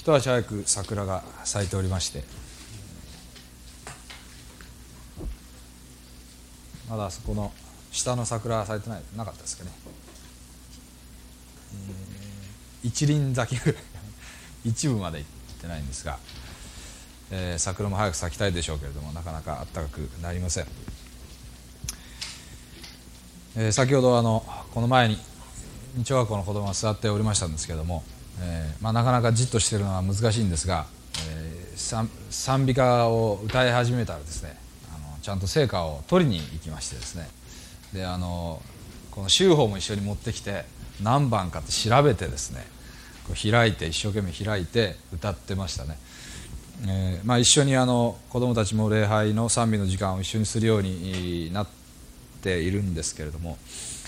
一足早く桜が咲いておりまして、まだそこの下の桜は咲いてなかったですかね。一輪咲きぐらい一部まで行ってないんですが、桜も早く咲きたいでしょうけれども、なかなか暖かくなりません。先ほどこの前に日曜学校の子供が座っておりましたんですけれども、なかなかじっとしているのは難しいんですが、賛美歌を歌い始めたらですね、ちゃんと聖歌を取りに行きましてですね、でこの週報も一緒に持ってきて何番かって調べてですね、こう開いて一生懸命開いて歌ってましたね。一緒に子どもたちも礼拝の賛美の時間を一緒にするようになっているんですけれども、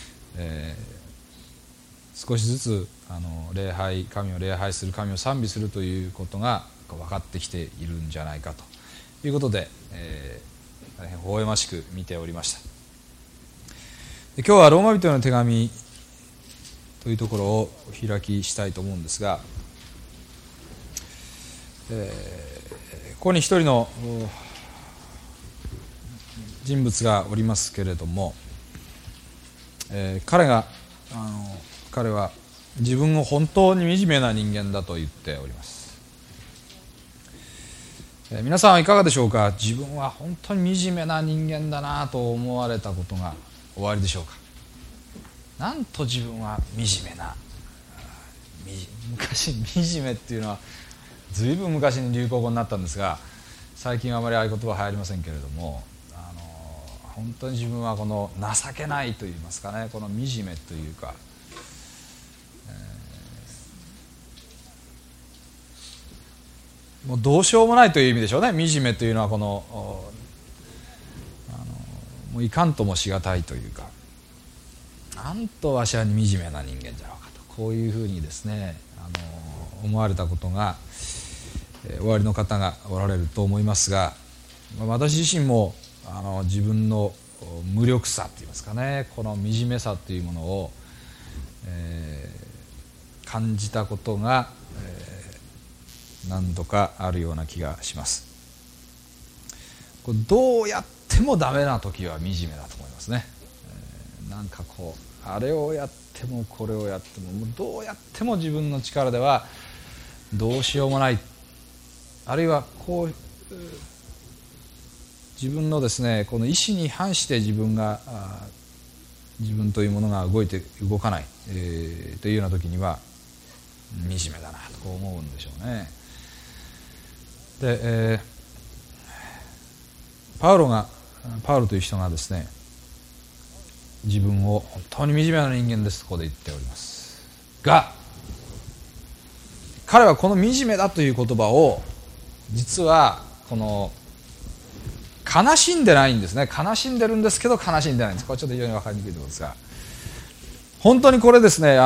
少しずつ神を礼拝する、神を賛美するということが分かってきているんじゃないかということで、大変微笑ましく見ておりました。で、今日はローマ人への手紙というところをお開きしたいと思うんですが、ここに一人の人物がおりますけれども、彼は自分を本当に惨めな人間だと言っております。皆さんはいかがでしょうか。自分は本当に惨めな人間だなと思われたことがおありでしょうか。なんと自分は惨めな、昔惨めっていうのはずいぶん昔に流行語になったんですが、最近はあまりああいう言葉は流行りませんけれども、本当に自分はこの情けないといいますかね、この惨めというか、もうどうしようもないという意味でしょうね。惨めというのはこのもういかんともしがたいというか、なんとわしは惨めな人間じゃろうかと、こういうふうにですね思われたことがおありの方がおられると思いますが、私自身も自分の無力さといいますかね、この惨めさというものを、感じたことが、何度かあるような気がします。これどうやってもダメな時は惨めだと思いますね。なんかこうあれをやってもこれをやってもどうやっても自分の力ではどうしようもない、あるいはこう自分のですねこの意思に反して自分というものが動かない、というような時には惨めだなとこう思うんでしょうね。で、パウロという人がですね、自分を本当に惨めな人間ですとここで言っておりますが、彼はこの惨めだという言葉を実はこの悲しんでないんですね。悲しんでるんですけど悲しんでないんです。これちょっと非常に分かりにくいところですが、本当にこれですね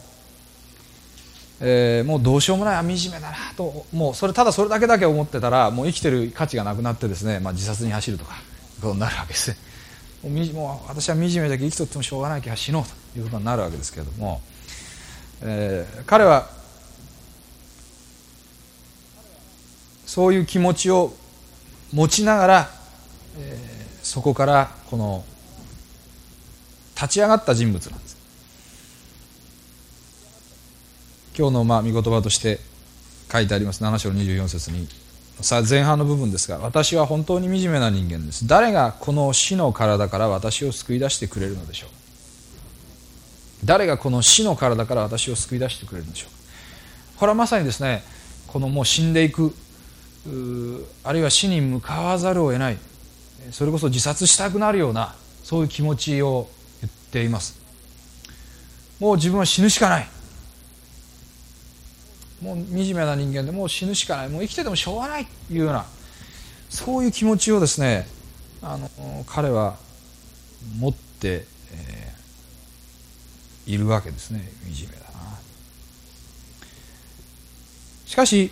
もうどうしようもない、惨めだなと、もうただそれだけ思ってたらもう生きてる価値がなくなってですね、自殺に走るとかいうことになるわけですね。もう私は惨めだけ生きとってもしょうがないけど死のうということになるわけですけれども、彼はそういう気持ちを持ちながら、そこからこの立ち上がった人物なんです。今日の御言葉として書いてあります7章24節に前半の部分ですが、私は本当に惨めな人間です。誰がこの死の体から私を救い出してくれるのでしょう。誰がこの死の体から私を救い出してくれるのでしょう。これはまさにですね、このもう死んでいく、あるいは死に向かわざるを得ない、それこそ自殺したくなるようなそういう気持ちを言っています。もう自分は死ぬしかない、もう惨めな人間でもう死ぬしかない、もう生きててもしょうがないというようなそういう気持ちをですね彼は持って、いるわけですね。惨めだな。しかし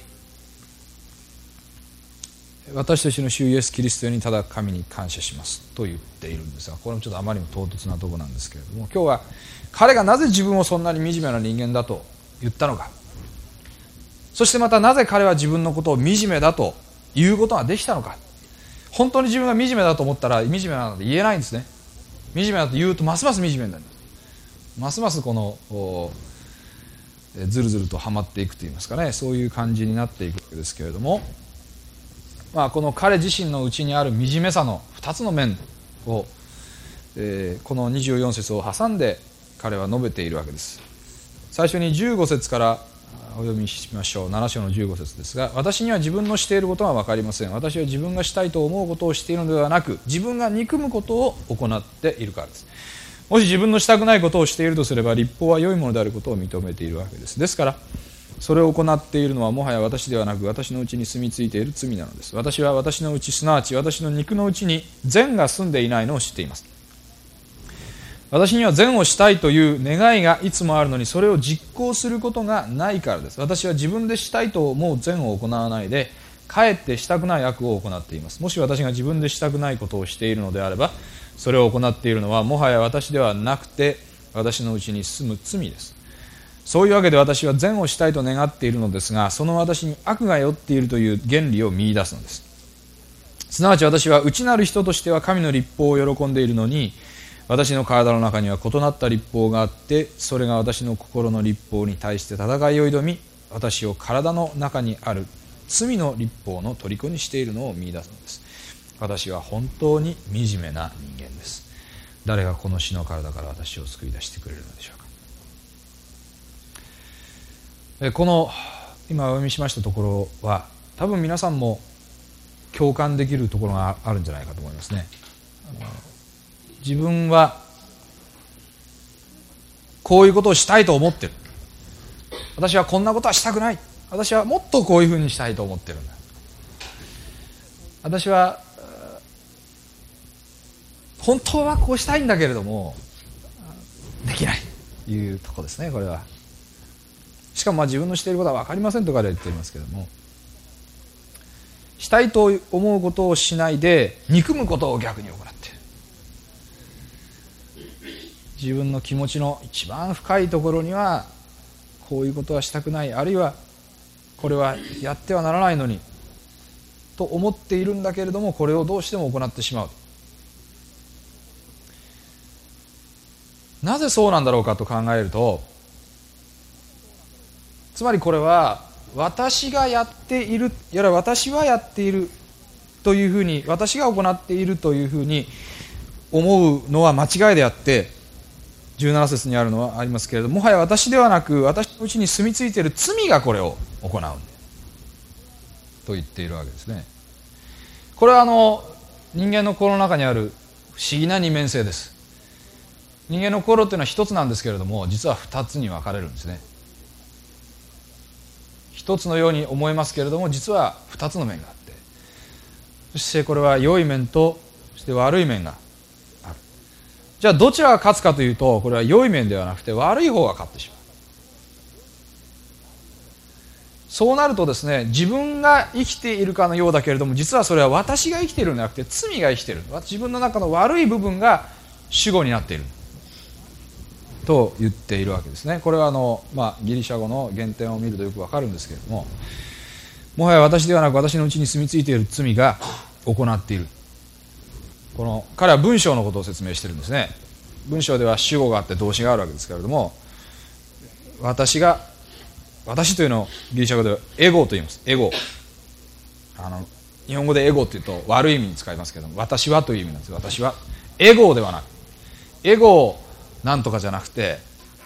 私たちの主イエスキリストにただ神に感謝しますと言っているんですが、これもちょっとあまりにも唐突なところなんですけれども、今日は彼がなぜ自分をそんなに惨めな人間だと言ったのか、 そしてまたなぜ彼は自分のことを惨めだということができたのか。本当に自分が惨めだと思ったら惨めなんて言えないんですね。惨めだと言うとますます惨めになります。ますますこのずるずるとはまっていくといいますかね、そういう感じになっていくわけですけれども、この彼自身のうちにある惨めさの2つの面を、この24節を挟んで彼は述べているわけです。最初に15節からお読みしましょう。7章の15節ですが、私には自分のしていることは分かりません。私は自分がしたいと思うことをしているのではなく、自分が憎むことを行っているからです。もし自分のしたくないことをしているとすれば、律法は良いものであることを認めているわけです。ですからそれを行っているのはもはや私ではなく、私のうちに住み着いている罪なのです。私は私のうち、すなわち私の肉のうちに善が住んでいないのを知っています。私には善をしたいという願いがいつもあるのに、それを実行することがないからです。私は自分でしたいと思う善を行わないで、かえってしたくない悪を行っています。もし私が自分でしたくないことをしているのであれば、それを行っているのはもはや私ではなくて、私のうちに住む罪です。そういうわけで私は善をしたいと願っているのですが、その私に悪が寄っているという原理を見出すのです。すなわち私は内なる人としては神の律法を喜んでいるのに、私の体の中には異なった律法があって、それが私の心の律法に対して戦いを挑み、私を体の中にある罪の律法の虜にしているのを見出すのです。私は本当に惨めな人間です。誰がこの死の体から私を救い出してくれるのでしょうか。この今お読みしましたところは、多分皆さんも共感できるところがあるんじゃないかと思いますね。自分はこういうことをしたいと思ってる。私はこんなことはしたくない。私はもっとこういうふうにしたいと思ってるんだ。私は本当はこうしたいんだけれどもできないというところですね。これはしかも自分のしていることは分かりませんと彼は言っていますけれども、したいと思うことをしないで憎むことを逆に行っている。自分の気持ちの一番深いところにはこういうことはしたくない、あるいはこれはやってはならないのにと思っているんだけれども、これをどうしても行ってしまう。なぜそうなんだろうかと考えると、つまりこれは私がやっている、いや私はやっているというふうに、私が行っているというふうに思うのは間違いであって、17節にあるのはありますけれども、もはや私ではなく私のうちに住み着いている罪がこれを行うと言っているわけですね。これは人間の心の中にある不思議な二面性です。人間の心というのは一つなんですけれども、実は二つに分かれるんですね。一つのように思えますけれども、実は二つの面があって、そしてこれは良い面とそして悪い面がある。じゃあどちらが勝つかというと、これは良い面ではなくて悪い方が勝ってしまう。そうなるとですね、自分が生きているかのようだけれども、実はそれは私が生きているのではなくて罪が生きている、自分の中の悪い部分が主語になっていると言っているわけですね。これはギリシャ語の原点を見るとよくわかるんですけれども、もはや私ではなく私のうちに住み着いている罪が行っている。彼は文章のことを説明しているんですね。文章では主語があって動詞があるわけですけれども、私というのをギリシャ語ではエゴと言います。エゴ、日本語でエゴというと悪い意味に使いますけれども、私はという意味なんです。私はエゴではなく、エゴなんとかじゃなくて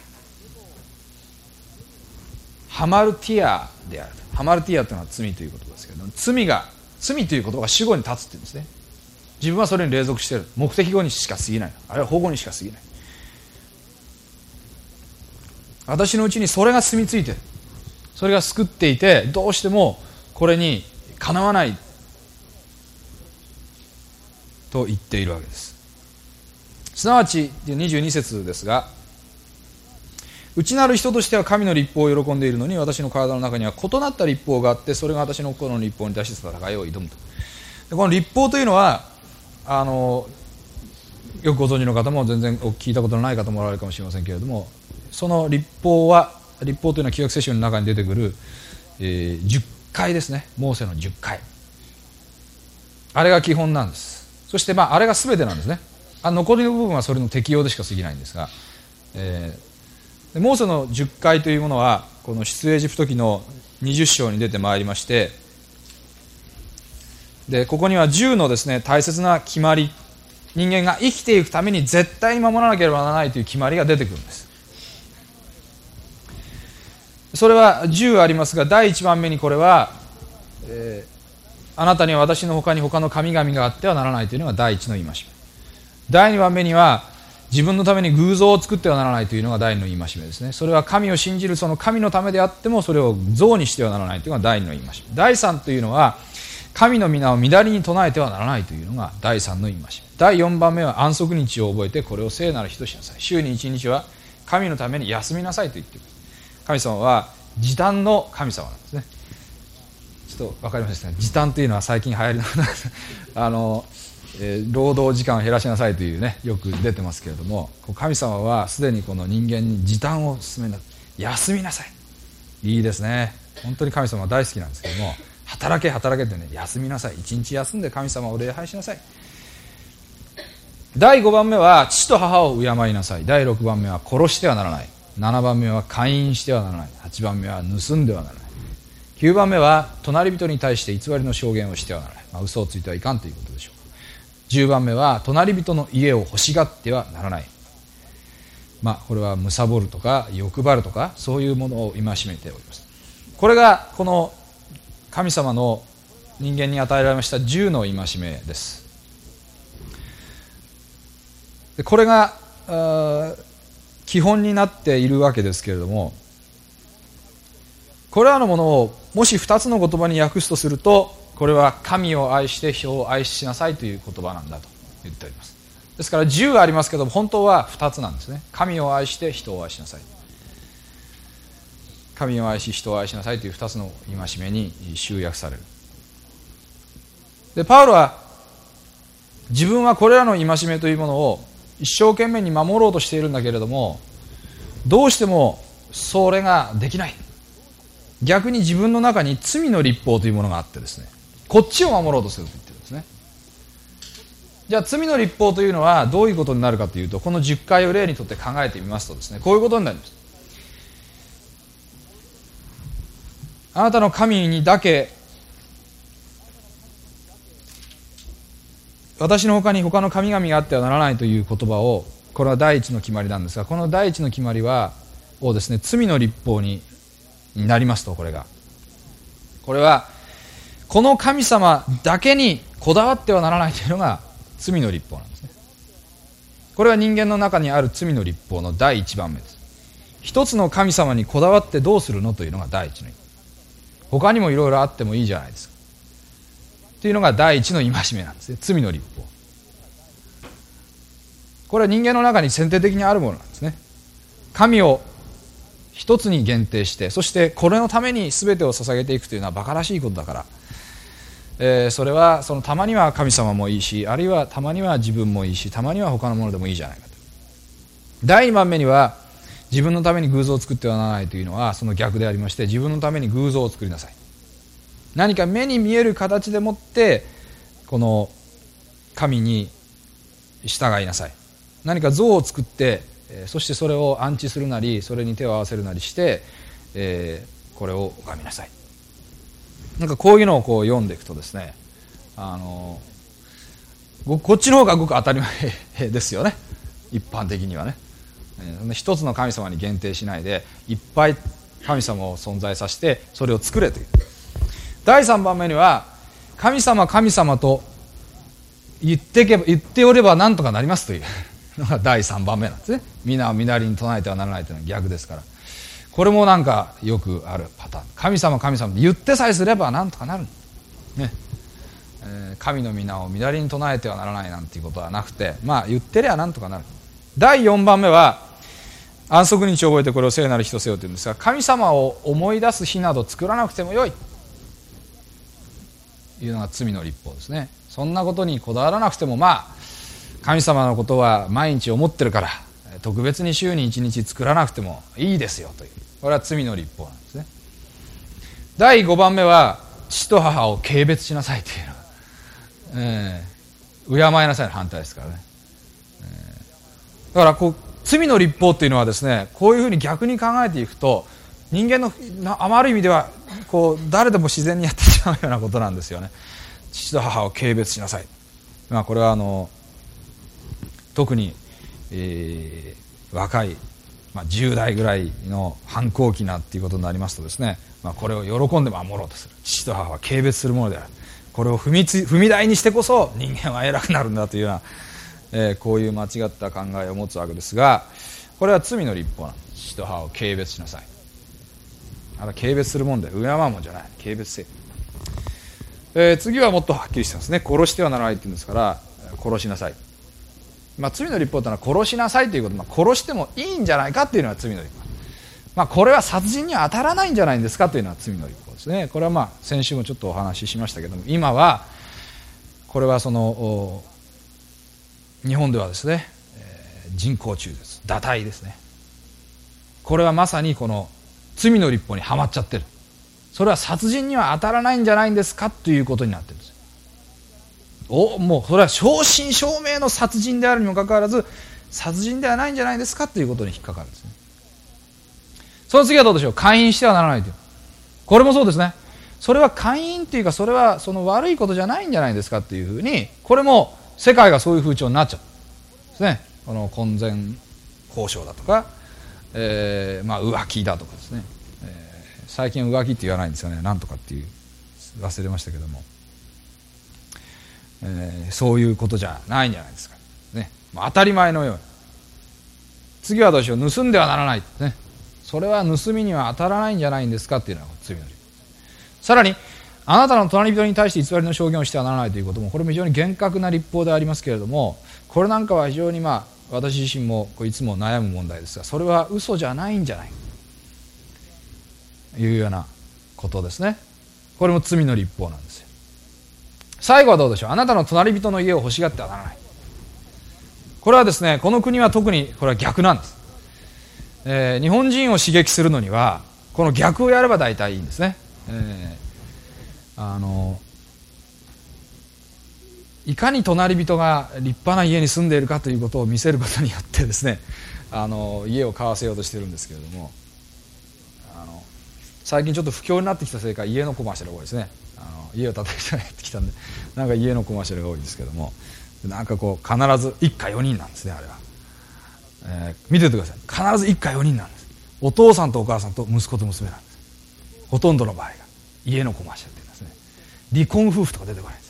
ハマルティアである。ハマルティアというのは罪ということですけれども、罪ということが主語に立つっていうんですね。自分はそれに隷属している。目的語にしか過ぎない、あるいは保護にしか過ぎない。私のうちにそれが住み着いている。それが救っていて、どうしてもこれにかなわないと言っているわけです。すなわち22節ですが、内なる人としては神の律法を喜んでいるのに、私の体の中には異なった律法があって、それが私の心の律法に対して戦いを挑むと。でこの律法というのはよくご存知の方も全然聞いたことのない方もおられるかもしれませんけれども、その律法というのは旧約聖書の中に出てくる、 10回ですね。モーセの10回、あれが基本なんです。そしてあれが全てなんですね。残りの部分はそれの適用でしか過ぎないんですが、モーセの10回というものはこの出エジプト記の20章に出てまいりまして、でここには10のですね大切な決まり、人間が生きていくために絶対に守らなければならないという決まりが出てくるんです。それは10ありますが、第1番目にこれは、あなたには私の他に他の神々があってはならないというのが第1の戒め。第2番目には自分のために偶像を作ってはならないというのが第2の戒めですね。それは神を信じるその神のためであってもそれを像にしてはならないというのが第2の戒め。第3というのは神の皆を乱りに唱えてはならないというのが第3の戒め。第4番目は安息日を覚えてこれを聖なる日としなさい。週に1日は神のために休みなさいと言っている。神様は時短の神様なんですね。ちょっと分かりましたね。時短というのは最近流行りの労働時間を減らしなさいというね、よく出てますけれども、神様はすでにこの人間に時短を進めな、休みなさい。いいですね。本当に神様は大好きなんですけども、働け働けってね、休みなさい。一日休んで神様を礼拝しなさい。第5番目は父と母を敬いなさい。第6番目は殺してはならない。7番目は姦淫してはならない。8番目は盗んではならない。9番目は隣人に対して偽りの証言をしてはならない。嘘をついてはいかんということでしょう。10番目は隣人の家を欲しがってはならない。これは貪るとか欲張るとかそういうものを戒めております。これがこの神様の人間に与えられました10の戒めです。でこれが基本になっているわけですけれども、これらのものをもし2つの言葉に訳すとすると、これは神を愛して人を愛しなさいという言葉なんだと言っております。ですから10ありますけども、本当は2つなんですね。神を愛して人を愛しなさい、神を愛し人を愛しなさいという2つの戒めに集約される。でパウロは自分はこれらの戒めというものを一生懸命に守ろうとしているんだけれども、どうしてもそれができない。逆に自分の中に罪の律法というものがあってですね、こっちを守ろうとすると言ってるんですね。じゃあ罪の律法というのはどういうことになるかというと、この10回を例にとって考えてみますとですね、こういうことになります。あなたの神にだけ、私の他に他の神々があってはならないという言葉を、これは第一の決まりなんですが、この第一の決まりをですね、罪の律法になりますと、これはこの神様だけにこだわってはならないというのが罪の律法なんですね。これは人間の中にある罪の律法の第一番目です。一つの神様にこだわってどうするのというのが第一の、他にもいろいろあってもいいじゃないですかというのが第一の戒めなんですね。罪の律法、これは人間の中に先定的にあるものなんですね。神を一つに限定して、そしてこれのために全てを捧げていくというのは馬鹿らしいことだから、それはたまには神様もいいし、あるいはたまには自分もいいし、たまには他のものでもいいじゃないかと。第2番目には自分のために偶像を作ってはならないというのはその逆でありまして、自分のために偶像を作りなさい。何か目に見える形でもってこの神に従いなさい。何か像を作って、そしてそれを安置するなり、それに手を合わせるなりして、これを拝みなさい。なんかこういうのを読んでいくとですね、こっちの方がごく当たり前ですよね、一般的にはね。一つの神様に限定しないで、いっぱい神様を存在させてそれを作れという。第3番目には神様神様と言っておればなんとかなりますというのが第3番目なんですね。皆を皆に唱えてはならないというのは逆ですから、これもなんかよくあるパターン。神様神様って言ってさえすればなんとかなる、ね。神の皆を乱りに唱えてはならないなんていうことはなくて、言ってりゃなんとかなる。第4番目は安息日を覚えてこれを聖なる日とせよというんですが、神様を思い出す日など作らなくてもよいというのが罪の律法ですね。そんなことにこだわらなくても、神様のことは毎日思ってるから特別に週に1日作らなくてもいいですよという、これは罪の律法なんですね。 第5番目は父と母を軽蔑しなさいというの、敬いなさいの反対ですからね、だからこう罪の律法っていうのはですね、こういうふうに逆に考えていくと人間のある意味ではこう誰でも自然にやってしまうようなことなんですよね。父と母を軽蔑しなさい、これは特に、若い、10代ぐらいの反抗期なっていうことになりますとですね、これを喜んで守ろうとする。父と母は軽蔑するものである。これを踏み台にしてこそ人間は偉くなるんだというような、こういう間違った考えを持つわけですが、これは罪の律法なんです。父と母を軽蔑しなさい。軽蔑するもんで敬うもんじゃない。軽蔑せよ。次はもっとはっきりしてますね。殺してはならないって言うんですから殺しなさい。罪の律法というのは殺しなさいということ、殺してもいいんじゃないかっていうのは罪の律法、これは殺人には当たらないんじゃないんですかというのは罪の律法ですね。これは先週もちょっとお話ししましたけども、今はこれはその日本ではですね、人工中絶、堕胎ですね。これはまさにこの罪の律法にはまっちゃってる。それは殺人には当たらないんじゃないんですかということになってるんです。もうそれは正真正銘の殺人であるにもかかわらず殺人ではないんじゃないですかということに引っかかるんですね。その次はどうでしょう。姦淫してはならないという、これもそうですね。それは姦淫というか、それはその悪いことじゃないんじゃないですかというふうに、これも世界がそういう風潮になっちゃうんですね。この婚前交渉だとか、浮気だとかですね、最近浮気って言わないんですよね。なんとかっていう忘れましたけども、そういうことじゃないんじゃないですか、ね。当たり前のように。次はどうでしょう。盗んではならない、ね。それは盗みには当たらないんじゃないんですかっていうのが罪の律法。さらにあなたの隣人に対して偽りの証言をしてはならないということも、これも非常に厳格な律法でありますけれども、これなんかは非常に私自身もいつも悩む問題ですが、それは嘘じゃないんじゃないというようなことですね。これも罪の律法なんですよ。最後はどうでしょう。あなたの隣人の家を欲しがってはならない。これはですね、この国は特にこれは逆なんです。日本人を刺激するのにはこの逆をやれば大体いいんですね。いかに隣人が立派な家に住んでいるかということを見せることによってですね、家を買わせようとしてるんですけれども、最近ちょっと不況になってきたせいか家のコマーシャルが多いですね。家を建てる人がやってきたんで、なんか家のコマーシャルが多いですけども、なんかこう必ず一家4人なんですね、あれは。見ててください。必ず一家4人なんです。お父さんとお母さんと息子と娘なんです。ほとんどの場合が家のコマーシャルって言いますね。離婚夫婦とか出てこないんです。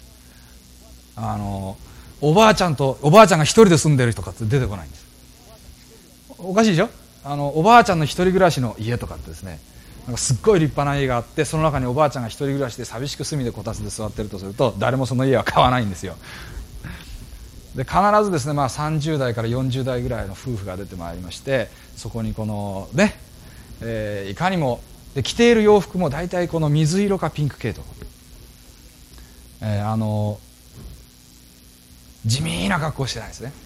おばあちゃんが一人で住んでる人とかって出てこないんです。おかしいでしょ。おばあちゃんの一人暮らしの家とかってですね、なんかすっごい立派な家があって、その中におばあちゃんが一人暮らしで寂しく隅でこたつで座ってるとすると、誰もその家は買わないんですよ。で必ずですね、30代から40代ぐらいの夫婦が出てまいりまして、そこにこのね、いかにもで着ている洋服も大体この水色かピンク系統、地味な格好してないですね。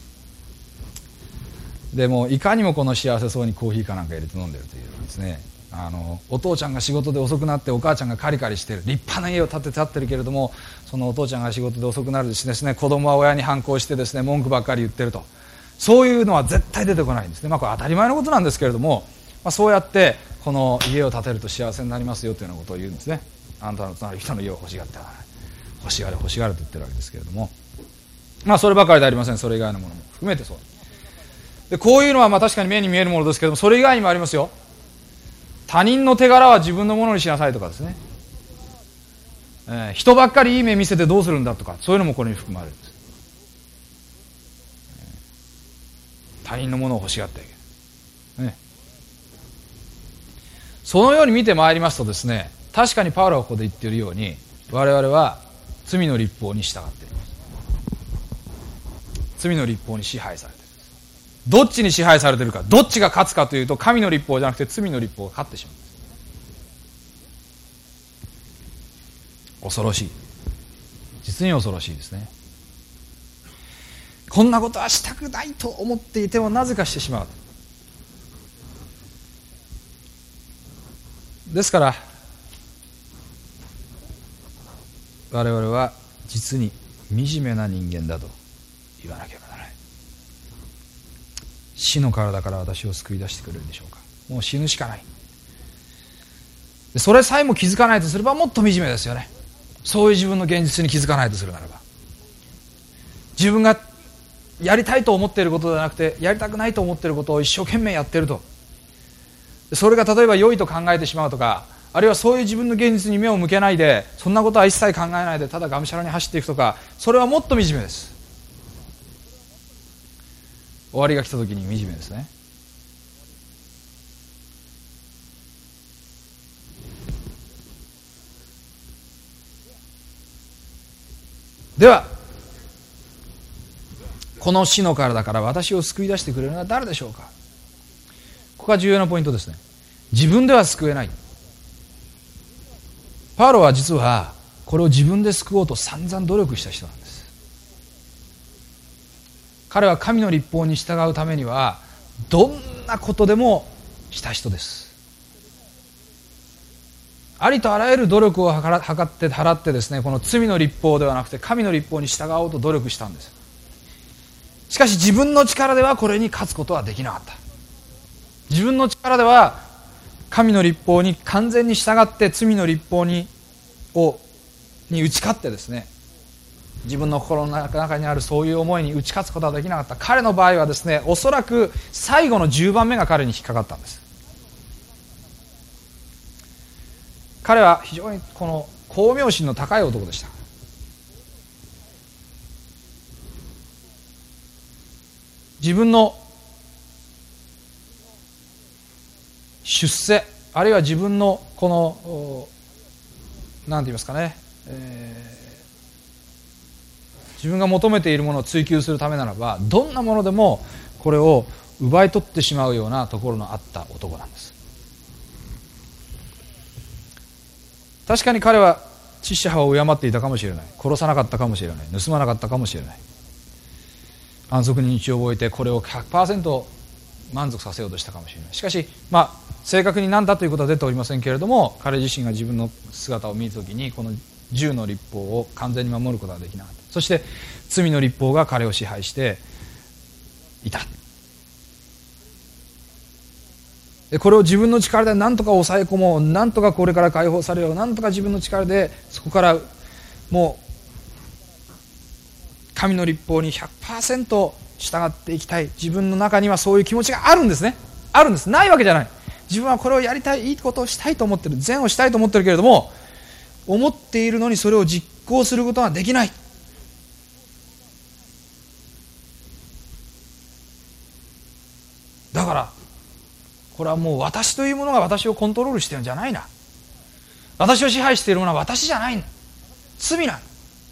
でもいかにもこの幸せそうにコーヒーかなんか入れて飲んでるというですね、お父ちゃんが仕事で遅くなってお母ちゃんがカリカリしてる立派な家を建ってるけれども、そのお父ちゃんが仕事で遅くなるとですね、子供は親に反抗してですね、文句ばっかり言ってると、そういうのは絶対出てこないんですね。これ当たり前のことなんですけれども、そうやってこの家を建てると幸せになりますよというようなことを言うんですね。あなたの隣人の家を欲しがってはならない、欲しがれ欲しがれと言ってるわけですけれども、そればかりではありません。それ以外のものも含めてそうで、こういうのは確かに目に見えるものですけれども、それ以外にもありますよ。他人の手柄は自分のものにしなさいとかですね、人ばっかりいい目見せてどうするんだとか、そういうのもこれに含まれるんです。他人のものを欲しがってはいけない、そのように見てまいりますとですね、確かにパウロがここで言っているように、我々は罪の律法に従っています。罪の律法に支配されている。どっちに支配されているか、どっちが勝つかというと、神の律法じゃなくて罪の律法が勝ってしまう。恐ろしい。実に恐ろしいですね。こんなことはしたくないと思っていてもなぜかしてしまう。ですから我々は実に惨めな人間だと言わなければならない。死の体から私を救い出してくれるでしょうか。もう死ぬしかない。それさえも気づかないとすればもっと惨めですよね。そういう自分の現実に気づかないとするならば、自分がやりたいと思っていることではなくてやりたくないと思っていることを一生懸命やっていると、それが例えば良いと考えてしまうとか、あるいはそういう自分の現実に目を向けないで、そんなことは一切考えないでただがむしゃらに走っていくとか、それはもっと惨めです。終わりが来た時に惨めですね。ではこの死の体から私を救い出してくれるのは誰でしょうか。ここが重要なポイントですね。自分では救えない。パウロは実はこれを自分で救おうと散々努力した人なんです。彼は神の律法に従うためにはどんなことでもした人です。ありとあらゆる努力を払ってですね、この罪の律法ではなくて神の律法に従おうと努力したんです。しかし自分の力ではこれに勝つことはできなかった。自分の力では神の律法に完全に従って罪の律法に打ち勝ってですね、自分の心の中にあるそういう思いに打ち勝つことはできなかった。彼の場合はですね、おそらく最後の10番目が彼に引っかかったんです。彼は非常にこの光明心の高い男でした。自分の出世、あるいは自分のこの何て言いますかね、自分が求めているものを追求するためならばどんなものでもこれを奪い取ってしまうようなところのあった男なんです。確かに彼は父母を敬っていたかもしれない、殺さなかったかもしれない、盗まなかったかもしれない、安息日を覚えてこれを 100% 満足させようとしたかもしれない。しかし正確に何だということは出ておりませんけれども、彼自身が自分の姿を見るときにこの10の律法を完全に守ることができなかった。そして罪の律法が彼を支配していた。でこれを自分の力で何とか抑え込もう、何とかこれから解放されよう、何とか自分の力でそこからもう神の律法に 100% 従っていきたい。自分の中にはそういう気持ちがあるんですね。あるんです。ないわけじゃない。自分はこれをやりたい、いいことをしたいと思ってる、善をしたいと思ってるけれども、思っているのにそれを実行することができない。だからこれはもう私というものが私をコントロールしてるんじゃないな、私を支配しているものは私じゃないんだ、罪なん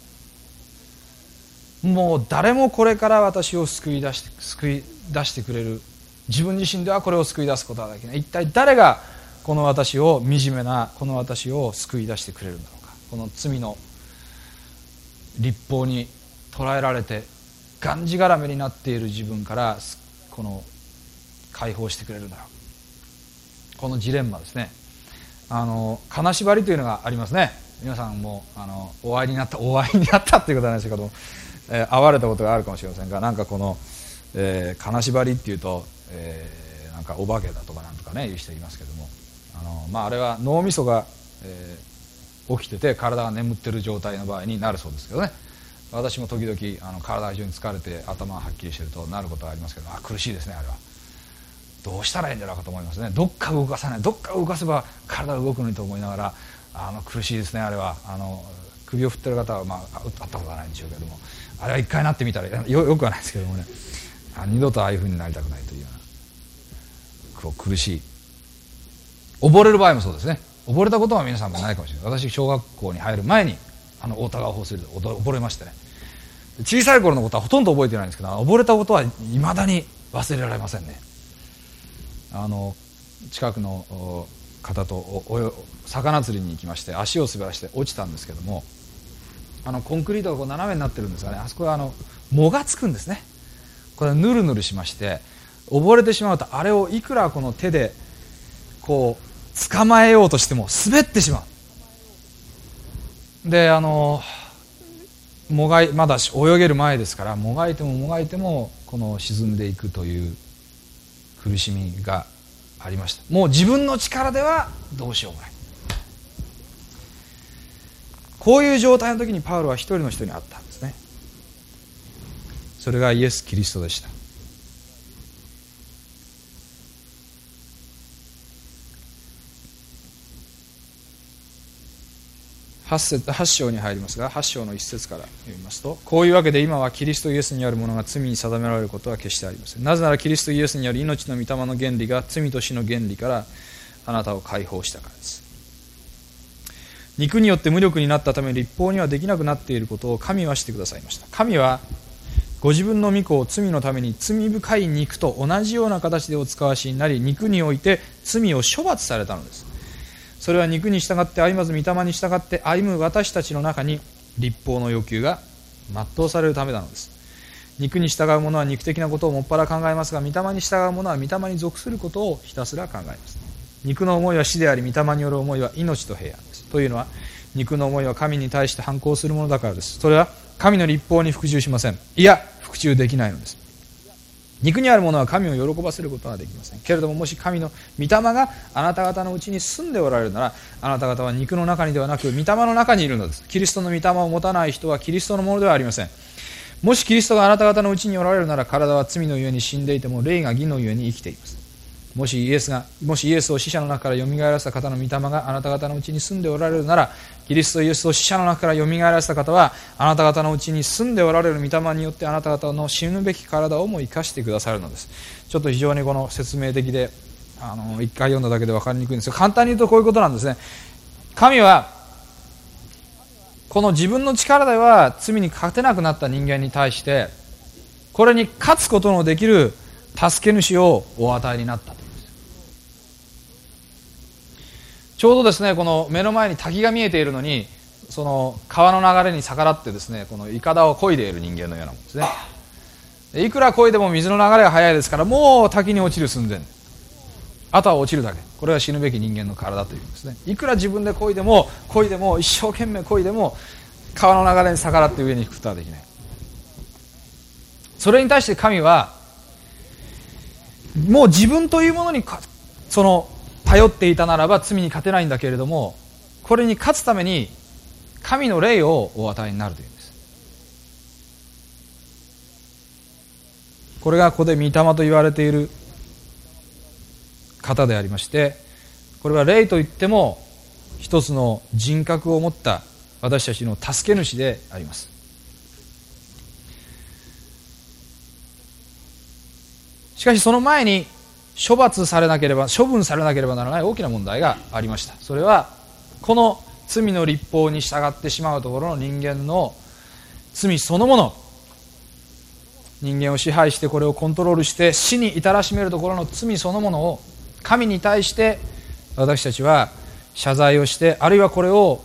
だ、もう誰もこれから私を救い出してくれる、自分自身ではこれを救い出すことはできない。一体誰がこの私を惨めなこの私を救い出してくれるんだろうか。この罪の律法に捉えられてがんじがらめになっている自分からこの解放してくれるんだろう。このジレンマですね。金縛りというのがありますね。皆さんもお会いになったっていうことなんですけども、会われたことがあるかもしれませんが、なんかこの、金縛りっていうと、なんかお化けだとかなんとかね言う人いますけども、あれは脳みそが、起きてて体が眠ってる状態の場合になるそうですけどね。私も時々体が非常に疲れて頭がはっきりしてるとなることがありますけど、苦しいですね。あれはどうしたらいいんだろうかと思いますね。どっか動かさない、どっか動かせば体が動くのにと思いながら苦しいですね。あれは首を振ってる方はあったことはないんでしょうけども、あれは一回なってみたら よくはないですけどもね、二度とああいうふうになりたくないというような苦しい。溺れる場合もそうですね。溺れたことは皆さんもないかもしれない。私小学校に入る前に太田川放水で溺れましてね、小さい頃のことはほとんど覚えてないんですけど、溺れたことはいまだに忘れられませんね。近くの方と魚釣りに行きまして、足を滑らして落ちたんですけども、コンクリートがこう斜めになってるんですがね、あそこは藻がつくんですね。これヌルヌルしまして、溺れてしまうとあれをいくらこの手でこう捕まえようとしても滑ってしまう。 でもがいまだ泳げる前ですから、もがいてももがいてもこの沈んでいくという苦しみがありました。もう自分の力ではどうしようもない。こういう状態の時にパウロは一人の人に会ったんですね。それがイエス・キリストでした。8章に入りますが、8章の1節から読みますと、こういうわけで今はキリストイエスにあるものが罪に定められることは決してありません。なぜならキリストイエスにある命の御霊の原理が罪と死の原理からあなたを解放したからです。肉によって無力になったため立法にはできなくなっていることを神はしてくださいました。神はご自分の御子を罪のために罪深い肉と同じような形でお使わしになり、肉において罪を処罰されたのです。それは肉に従って歩まず御霊に従って歩む私たちの中に律法の要求が全うされるためなのです。肉に従う者は肉的なことをもっぱら考えますが、御霊に従う者は御霊に属することをひたすら考えます。肉の思いは死であり、御霊による思いは命と平安です。というのは、肉の思いは神に対して反抗するものだからです。それは神の律法に服従しません。いや、服従できないのです。肉にあるものは神を喜ばせることはできません。けれども、もし神の御霊があなた方のうちに住んでおられるなら、あなた方は肉の中にではなく御霊の中にいるのです。キリストの御霊を持たない人はキリストのものではありません。もしキリストがあなた方のうちにおられるなら、体は罪のゆえに死んでいても霊が義のゆえに生きています。もしイエスを死者の中からよみがえらせた方の御霊があなた方のうちに住んでおられるなら、キリストイエスを死者の中からよみがえらせた方はあなた方のうちに住んでおられる御霊によってあなた方の死ぬべき体をも生かしてくださるのです。ちょっと非常にこの説明的で一回読んだだけで分かりにくいんですが、簡単に言うとこういうことなんですね。神はこの自分の力では罪に勝てなくなった人間に対して、これに勝つことのできる助け主をお与えになったというんです。ちょうどですね、この目の前に滝が見えているのに、その川の流れに逆らってですね、このいかだを漕いでいる人間のようなものですね。いくら漕いでも水の流れが速いですから、もう滝に落ちる寸前、あとは落ちるだけ。これが死ぬべき人間の体というんですね。いくら自分で漕いでも一生懸命漕いでも川の流れに逆らって上に行くことはできない。それに対して神はもう自分というものに頼っていたならば罪に勝てないんだけれども、これに勝つために神の霊をお与えになるというんです。これがここで御霊と言われている方でありまして、これは霊といっても一つの人格を持った私たちの助け主であります。しかしその前に処分されなければならない大きな問題がありました。それはこの罪の律法に従ってしまうところの人間の罪そのもの、人間を支配してこれをコントロールして死に至らしめるところの罪そのものを神に対して私たちは謝罪をして、あるいはこれを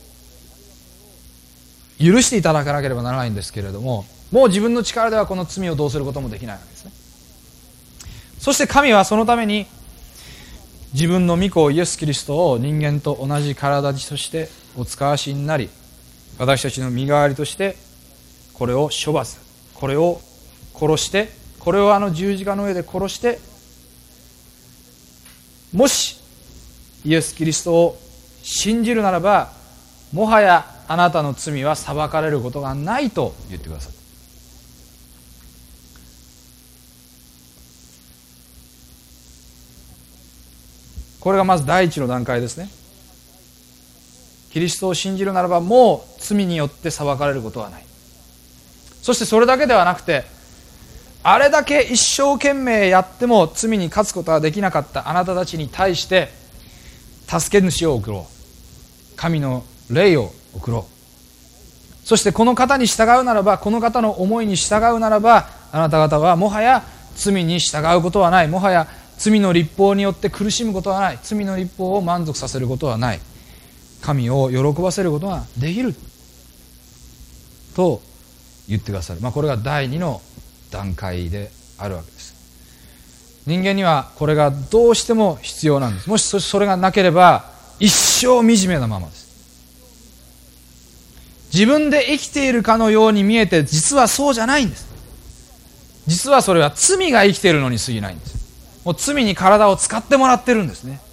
許していただかなければならないんですけれども、もう自分の力ではこの罪をどうすることもできないわけですね。そして神はそのために自分の御子イエス・キリストを人間と同じ体としてお使わしになり、私たちの身代わりとしてこれを処罰、これを殺して、これを十字架の上で殺して、もしイエス・キリストを信じるならば、もはやあなたの罪は裁かれることがないと言ってください。これがまず第一の段階ですね。キリストを信じるならばもう罪によって裁かれることはない。そしてそれだけではなくて、あれだけ一生懸命やっても罪に勝つことができなかったあなたたちに対して助け主を送ろう。神の霊を送ろう。そしてこの方に従うならば、この方の思いに従うならば、あなた方はもはや罪に従うことはない。もはや罪の律法によって苦しむことはない。罪の律法を満足させることはない。神を喜ばせることができると言ってくださる。これが第二の段階であるわけです。人間にはこれがどうしても必要なんです。もしそれがなければ一生惨めなままです。 自分で生きているかのように見えて、実はそうじゃないんです。実はそれは罪が生きているのに過ぎないんです。もう罪に体を使ってもらってるんですね。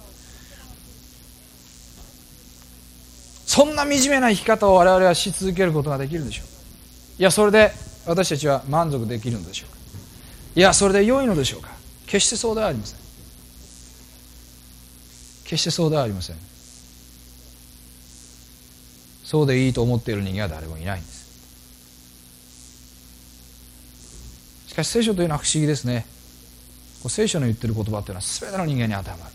そんな惨めな生き方を我々はし続けることができるでしょうか。いや、それで私たちは満足できるのでしょうか。いや、それで良いのでしょうか。決してそうではありません。決してそうではありません。そうでいいと思っている人間は誰もいないんです。しかし聖書というのは不思議ですね。聖書の言っている言葉というのは全ての人間に当てはまる。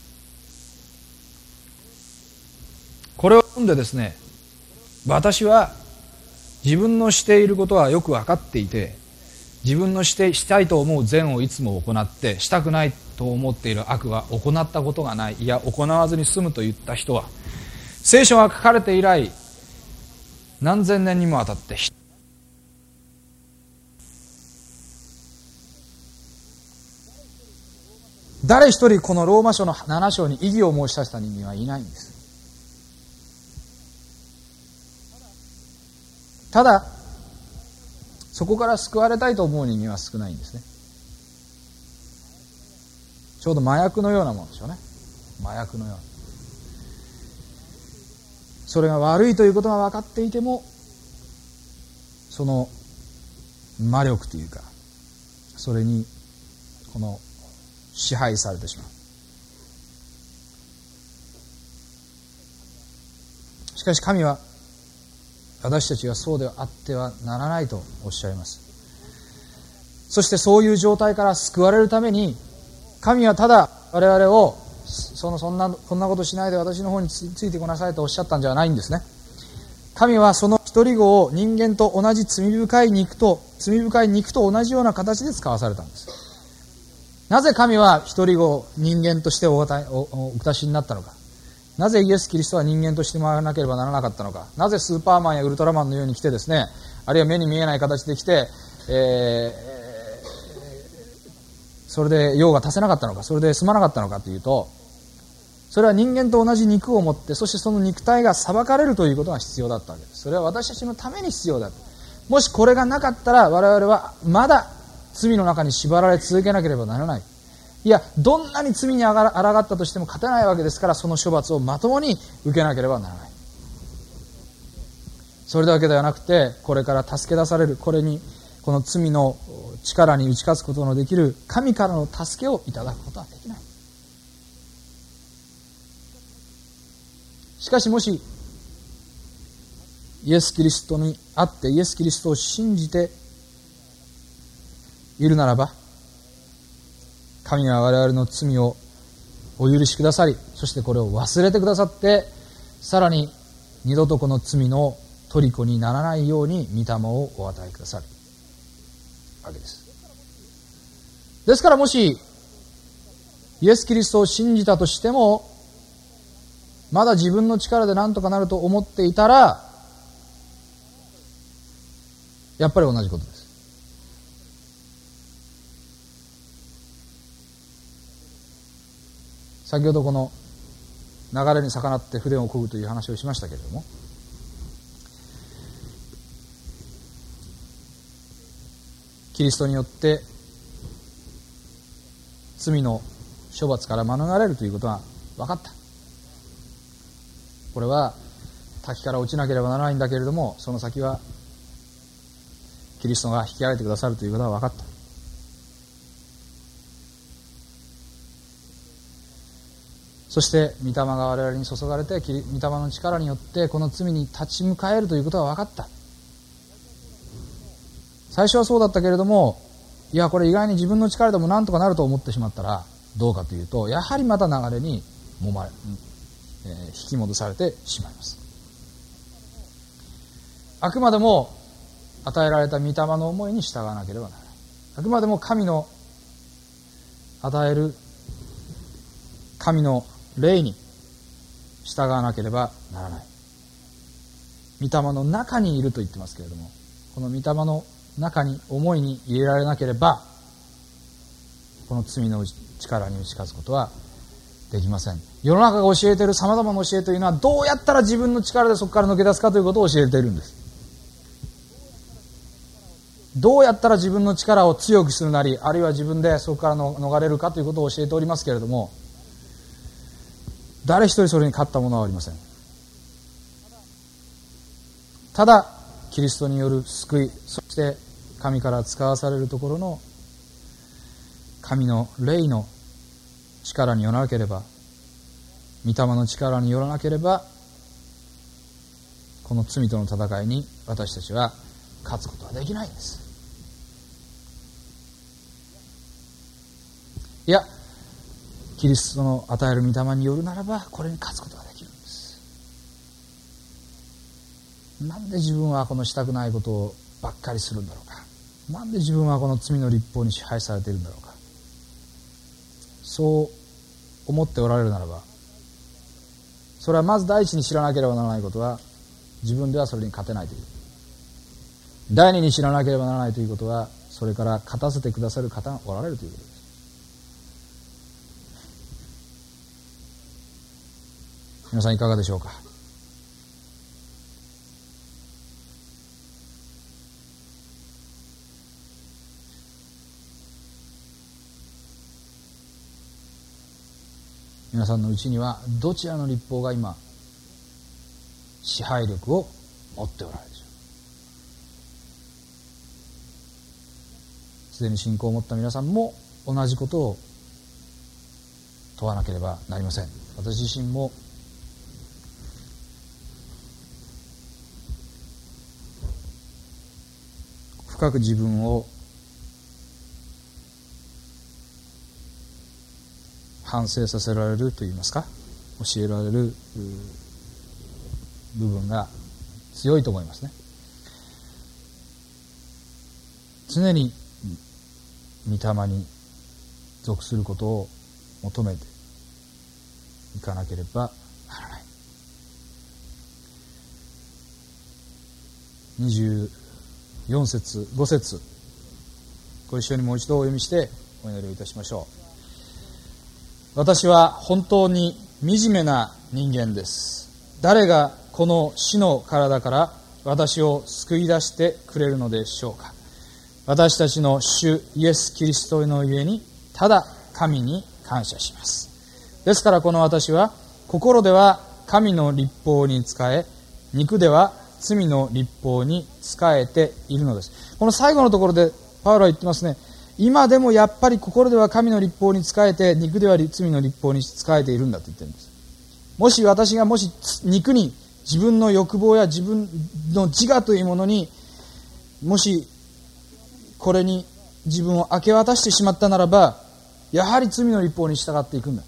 これを読んでですね、私は自分のしていることはよく分かっていて、自分のしたいと思う善をいつも行って、したくないと思っている悪は行ったことがない、いや行わずに済むと言った人は、聖書が書かれて以来何千年にもわたって誰一人このローマ書の7章に異議を申し立てた人間はいないんです。ただそこから救われたいと思う人間は少ないんですね。ちょうど麻薬のようなものでしょうね。麻薬のような、それが悪いということが分かっていても、その魔力というか、それにこの支配されてしまう。しかし神は私たちがそうであってはならないとおっしゃいます。そしてそういう状態から救われるために、神はただ我々をこんなことしないで私の方についてこなさいとおっしゃったんじゃないんですね。神はその一人子を人間と同じ罪深い肉と同じような形で使わされたんです。なぜ神は一人子を人間としてお下しになったのか。なぜイエス・キリストは人間として回らなければならなかったのか。なぜスーパーマンやウルトラマンのように来てですね、あるいは目に見えない形で来て、それで用が足せなかったのか、それで済まなかったのかというと、それは人間と同じ肉を持って、そしてその肉体が裁かれるということが必要だったわけです。それは私たちのために必要だ。もしこれがなかったら我々はまだ罪の中に縛られ続けなければならない。いや、どんなに罪に抗ったとしても勝てないわけですから、その処罰をまともに受けなければならない。それだけではなくて、これから助け出される、この罪の力に打ち勝つことのできる神からの助けをいただくことはできない。しかしもしイエス・キリストにあってイエス・キリストを信じているならば、神は我々の罪をお許しくださり、そしてこれを忘れてくださって、さらに二度とこの罪の虜にならないように御霊をお与えくださるわけです。ですからもしイエス・キリストを信じたとしても、まだ自分の力で何とかなると思っていたら、やっぱり同じことです。先ほどこの流れに逆らって船を漕ぐという話をしましたけれども、キリストによって罪の処罰から免れるということは分かった。これは滝から落ちなければならないんだけれども、その先はキリストが引き上げてくださるということは分かった。そして御霊が我々に注がれて、御霊の力によってこの罪に立ち向かえるということは分かった。最初はそうだったけれども、いやこれ意外に自分の力でも何とかなると思ってしまったらどうかというと、やはりまた流れに引き戻されてしまいます。あくまでも与えられた御霊の思いに従わなければならない。あくまでも神の与える神の霊に従わなければならない。御霊の中にいると言ってますけれども、この御霊の中に思いに入れられなければ、この罪の力に打ち勝つことはできません。世の中が教えているさまざまな教えというのは、どうやったら自分の力でそこから抜け出すかということを教えているんです。 どうやったら自分の力を強くするなり、あるいは自分でそこから逃れるかということを教えておりますけれども、誰一人それに勝った者はありません。ただキリストによる救い、そして神から使わされるところの神の霊の力によらなければ、御霊の力によらなければ、この罪との戦いに私たちは勝つことはできないんです。いや、キリストの与える御霊によるならば、これに勝つことができるんです。なんで自分はこのしたくないことをばっかりするんだろうか。なんで自分はこの罪の律法に支配されているんだろうか。そう思っておられるならば、それはまず第一に知らなければならないことは、自分ではそれに勝てないという。第二に知らなければならないということは、それから勝たせてくださる方がおられるということです。皆さんいかがでしょうか。皆さんのうちにはどちらの律法が今支配力を持っておられるでしょう。すでに信仰を持った皆さんも同じことを問わなければなりません。私自身も深く自分を反省させられるといいますか、教えられる部分が強いと思いますね。常に御霊に属することを求めていかなければならない。24節5節ご一緒にもう一度お読みしてお祈りをいたしましょう。私は本当に惨めな人間です。誰がこの死の体から私を救い出してくれるのでしょうか。私たちの主イエス・キリストのゆえにただ神に感謝します。ですからこの私は心では神の律法に仕え、肉では罪の律法に仕えているのです。この最後のところでパウロは言ってますね。今でもやっぱり心では神の律法に仕えて、肉では罪の律法に仕えているんだと言ってるんです。もし私が肉に自分の欲望や自分の自我というものにもしこれに自分を明け渡してしまったならば、やはり罪の律法に従っていくんだ。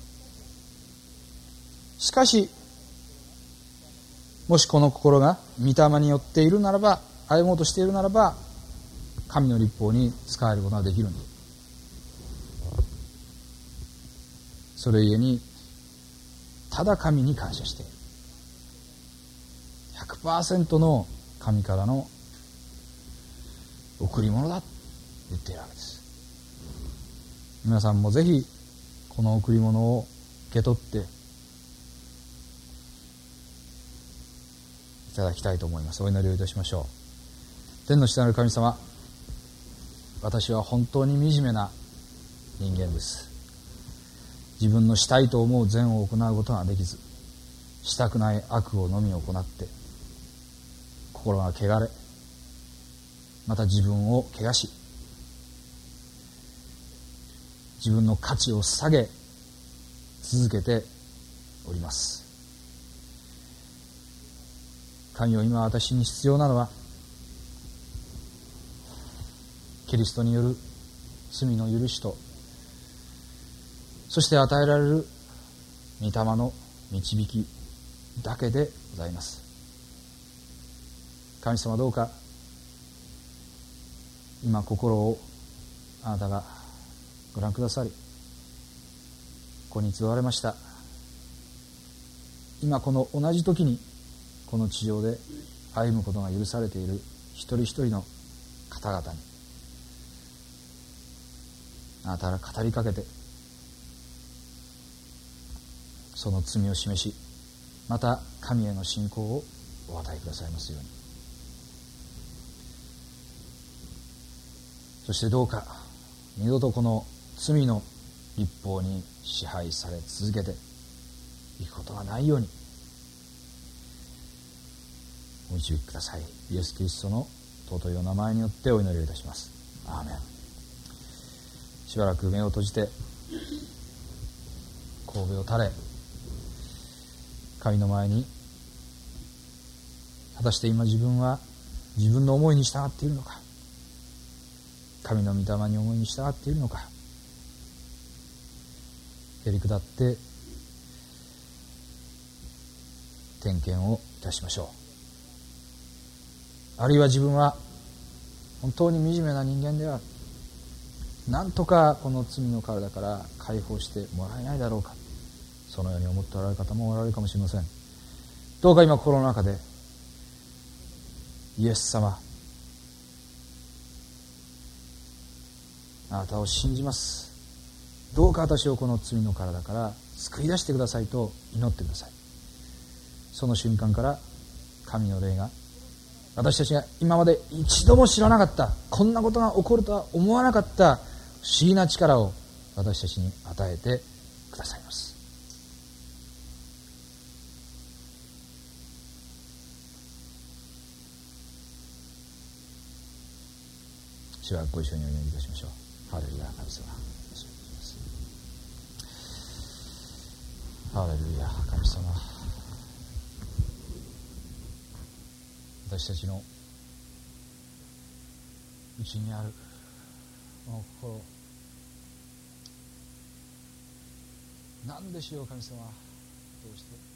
しかしもしこの心が御霊によっているならば、歩もうとしているならば、神の律法に仕えることができるんだ。それゆえにただ神に感謝している。 100% の神からの贈り物だと言っているわけです。皆さんもぜひこの贈り物を受け取っていただきたいと思います。お祈りをいたしましょう。天の下なる神様、私は本当に惨めな人間です。自分のしたいと思う善を行うことができず、したくない悪をのみ行って心が汚れ、また自分を汚し、自分の価値を下げ続けております。神よ、今私に必要なのはキリストによる罪の許しと、そして与えられる御霊の導きだけでございます。神様、どうか今心をあなたがご覧くださり、ここに集われました今この同じ時にこの地上で歩むことが許されている一人一人の方々にあなたが語りかけて、その罪を示し、また神への信仰をお与えくださいますように。 そしてどうか二度とこの罪の立法に支配され続けていくことがないようにお導きください。イエス・キリストの尊いお名前によってお祈りをいたします。アーメン。しばらく目を閉じて頭を垂れ、神の前に果たして今自分は自分の思いに従っているのか、神の御霊に思いに従っているのか、へり下って点検をいたしましょう。あるいは自分は本当に惨めな人間である、なんとかこの罪の体から解放してもらえないだろうか、そのように思っておられる方もおられるかもしれません。どうか今心の中でイエス様、あなたを信じます、どうか私をこの罪の体から救い出してくださいと祈ってください。その瞬間から神の霊が私たちが今まで一度も知らなかった、こんなことが起こるとは思わなかった不思議な力を私たちに与えてくださいます。しばらくご一緒にお祈りいたしましょう。ハレルヤ、神様、ハレルヤ、神様、私たちの内にあるこの心、なんでしょう神様、どうして